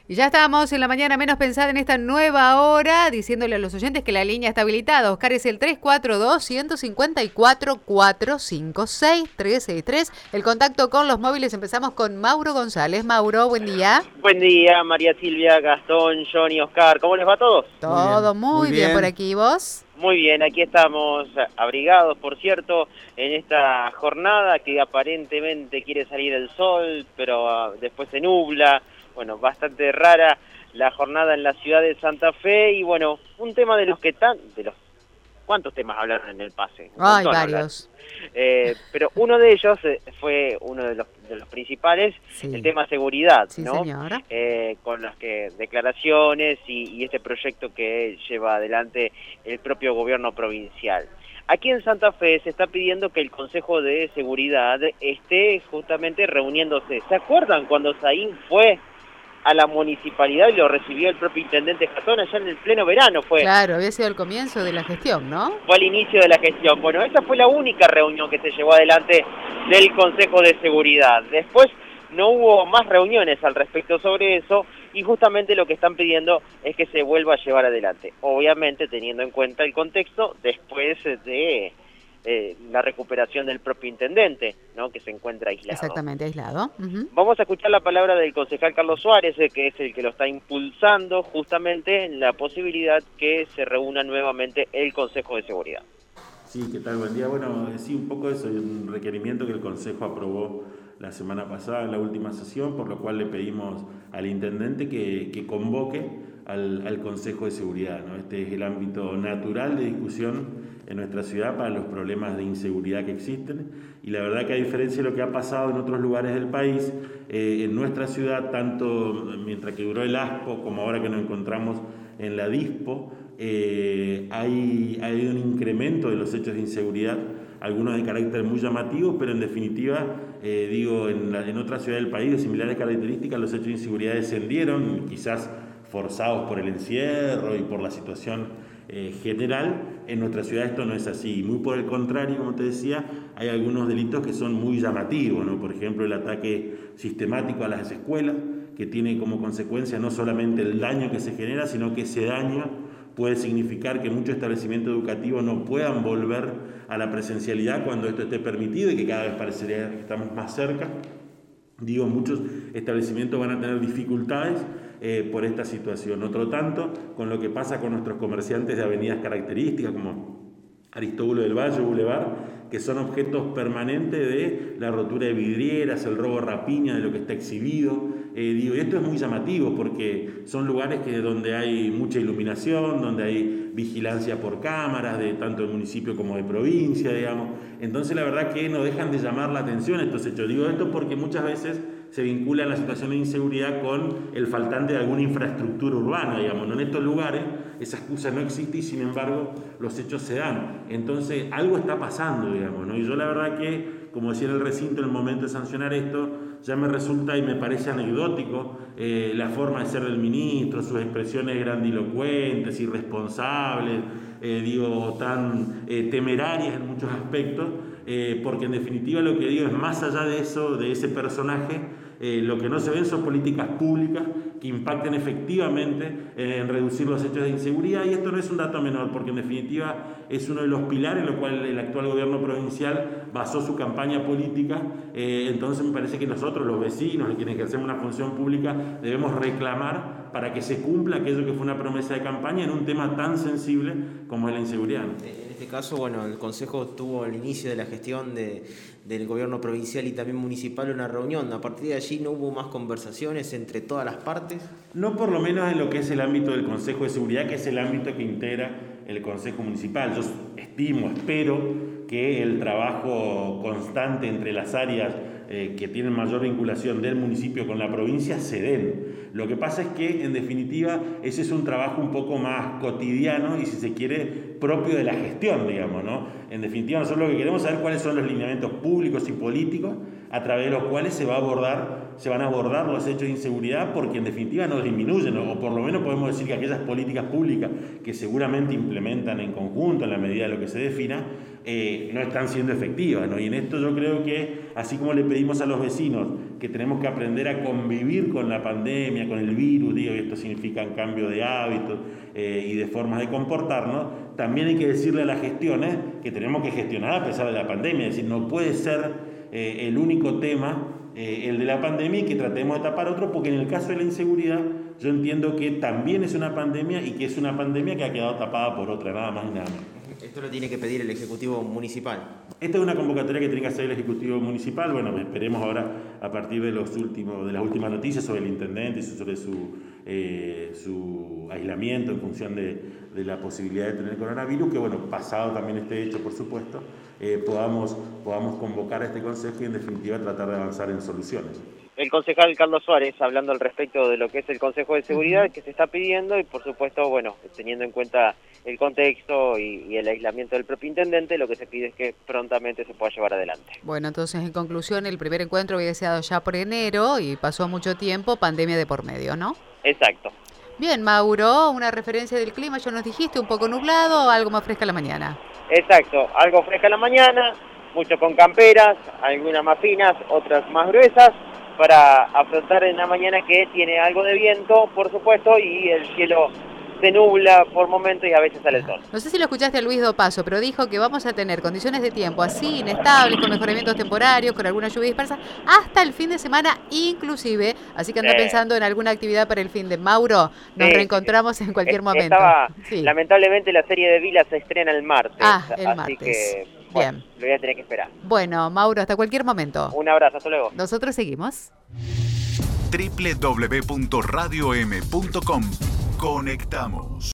Y ya estábamos en la mañana menos pensada en esta nueva hora, diciéndole a los oyentes que la línea está habilitada. Oscar es el 342-154-456-363. El contacto con los móviles, empezamos con Mauro González. Mauro, buen día. Buen día, María Silvia, Gastón, Johnny, Oscar. ¿Cómo les va a todos? Todo muy bien por aquí. ¿Y vos? Muy bien, aquí estamos abrigados, por cierto, en esta jornada que aparentemente quiere salir el sol, pero después se nubla. Bueno, bastante rara la jornada en la ciudad de Santa Fe y bueno, un tema de los que ¿cuántos temas hablaron en el pase? Hay varios. Pero uno de ellos fue uno de los principales, sí. El tema seguridad, sí, ¿no? Señora. Con las declaraciones y este proyecto que lleva adelante el propio gobierno provincial. Aquí en Santa Fe se está pidiendo que el Consejo de Seguridad esté justamente reuniéndose. ¿Se acuerdan cuando Saín fue a la municipalidad y lo recibió el propio intendente Gastón allá en el pleno verano? Claro, había sido el comienzo de la gestión, ¿no? Fue al inicio de la gestión. Bueno, esa fue la única reunión que se llevó adelante del Consejo de Seguridad. Después no hubo más reuniones al respecto sobre eso y justamente lo que están pidiendo es que se vuelva a llevar adelante. Obviamente teniendo en cuenta el contexto después de la recuperación del propio intendente, ¿no? Que se encuentra aislado. Exactamente, aislado. Vamos a escuchar la palabra del concejal Carlos Suárez, que es el que lo está impulsando justamente en la posibilidad que se reúna nuevamente el Consejo de Seguridad. Sí, ¿qué tal? Buen día. Bueno, sí, un poco eso, un requerimiento que el Consejo aprobó la semana pasada en la última sesión, por lo cual le pedimos al intendente que convoque al Consejo de Seguridad, ¿no? Este es el ámbito natural de discusión en nuestra ciudad para los problemas de inseguridad que existen, y la verdad que a diferencia de lo que ha pasado en otros lugares del país, en nuestra ciudad, tanto mientras que duró el ASPO como ahora que nos encontramos en la DISPO, hay un incremento de los hechos de inseguridad, algunos de carácter muy llamativo, pero en definitiva, en otra ciudad del país de similares características, los hechos de inseguridad descendieron, quizás forzados por el encierro y por la situación general. En nuestra ciudad esto no es así, muy por el contrario, como te decía, hay algunos delitos que son muy llamativos, ¿no? Por ejemplo, el ataque sistemático a las escuelas, que tiene como consecuencia no solamente el daño que se genera, sino que ese daño puede significar que muchos establecimientos educativos no puedan volver a la presencialidad cuando esto esté permitido, y que cada vez parecería que estamos más cerca. Muchos establecimientos van a tener dificultades por esta situación. Otro tanto con lo que pasa con nuestros comerciantes de avenidas características como Aristóbulo del Valle, Boulevard, que son objetos permanentes de la rotura de vidrieras, el robo rapiña de lo que está exhibido. Y esto es muy llamativo porque son lugares donde hay mucha iluminación, donde hay vigilancia por cámaras, de tanto del municipio como de provincia, digamos. Entonces la verdad que no dejan de llamar la atención estos hechos. Digo esto porque muchas veces se vincula la situación de inseguridad con el faltante de alguna infraestructura urbana, digamos, ¿no? En estos lugares esa excusa no existe y sin embargo los hechos se dan. Entonces algo está pasando, digamos, ¿no? Y yo la verdad que, como decía en el recinto, en el momento de sancionar esto, ya me resulta y me parece anecdótico la forma de ser del ministro, sus expresiones grandilocuentes, irresponsables, tan temerarias en muchos aspectos, porque en definitiva lo que digo es, más allá de eso, de ese personaje, lo que no se ven son políticas públicas que impacten efectivamente en reducir los hechos de inseguridad, y esto no es un dato menor, porque en definitiva es uno de los pilares en los cuales el actual gobierno provincial basó su campaña política. Entonces me parece que nosotros, los vecinos, quienes ejercemos una función pública, debemos reclamar para que se cumpla aquello que fue una promesa de campaña en un tema tan sensible como es la inseguridad. En este caso, bueno, el Consejo tuvo al inicio de la gestión del gobierno provincial y también municipal una reunión. A partir de allí no hubo más conversaciones entre todas las partes. No, por lo menos en lo que es el ámbito del Consejo de Seguridad, que es el ámbito que integra el Consejo Municipal. Yo espero que el trabajo constante entre las áreas que tienen mayor vinculación del municipio con la provincia se den. Lo que pasa es que, en definitiva, ese es un trabajo un poco más cotidiano y, si se quiere, propio de la gestión, digamos, ¿no? En definitiva, nosotros lo que queremos es saber cuáles son los lineamientos públicos y políticos a través de los cuales se van a abordar los hechos de inseguridad, porque en definitiva no disminuyen, o por lo menos podemos decir que aquellas políticas públicas que seguramente implementan en conjunto, en la medida de lo que se defina, no están siendo efectivas, ¿no? Y en esto yo creo que, así como le pedimos a los vecinos que tenemos que aprender a convivir con la pandemia, con el virus, digo, y esto significa un cambio de hábitos y de formas de comportarnos, también hay que decirle a las gestiones que tenemos que gestionar a pesar de la pandemia, es decir, no puede ser el único tema el de la pandemia y que tratemos de tapar otro, porque en el caso de la inseguridad yo entiendo que también es una pandemia y que es una pandemia que ha quedado tapada por otra, nada más y nada menos. Esto lo tiene que pedir el Ejecutivo Municipal. Esta es una convocatoria que tiene que hacer el Ejecutivo Municipal. Bueno, esperemos ahora, a partir de las últimas noticias sobre el intendente y sobre su aislamiento en función de la posibilidad de tener coronavirus, que bueno, pasado también este hecho, por supuesto, podamos convocar a este consejo y en definitiva tratar de avanzar en soluciones. El concejal Carlos Suárez, hablando al respecto de lo que es el Consejo de Seguridad que se está pidiendo y por supuesto, bueno, teniendo en cuenta el contexto y el aislamiento del propio intendente, lo que se pide es que prontamente se pueda llevar adelante. Bueno, entonces en conclusión, el primer encuentro había sido ya por enero y pasó mucho tiempo, pandemia de por medio, ¿no? Exacto. Bien, Mauro, una referencia del clima, ya nos dijiste, un poco nublado o algo más fresca a la mañana. Exacto, algo fresca en la mañana, mucho con camperas, algunas más finas, otras más gruesas, para afrontar en la mañana que tiene algo de viento, por supuesto, y el cielo se nubla por momentos y a veces sale el sol. No sé si lo escuchaste a Luis Dopaso, pero dijo que vamos a tener condiciones de tiempo así, inestables, con mejoramientos temporarios, con alguna lluvia dispersa, hasta el fin de semana inclusive, así que anda pensando en alguna actividad para el fin de. Mauro, nos reencontramos en cualquier momento. Lamentablemente la serie de Vila se estrena el martes, el así martes. Que bueno, bien, lo voy a tener que esperar. Bueno, Mauro, hasta cualquier momento. Un abrazo, hasta luego. Nosotros seguimos. www.radiom.com. Conectamos.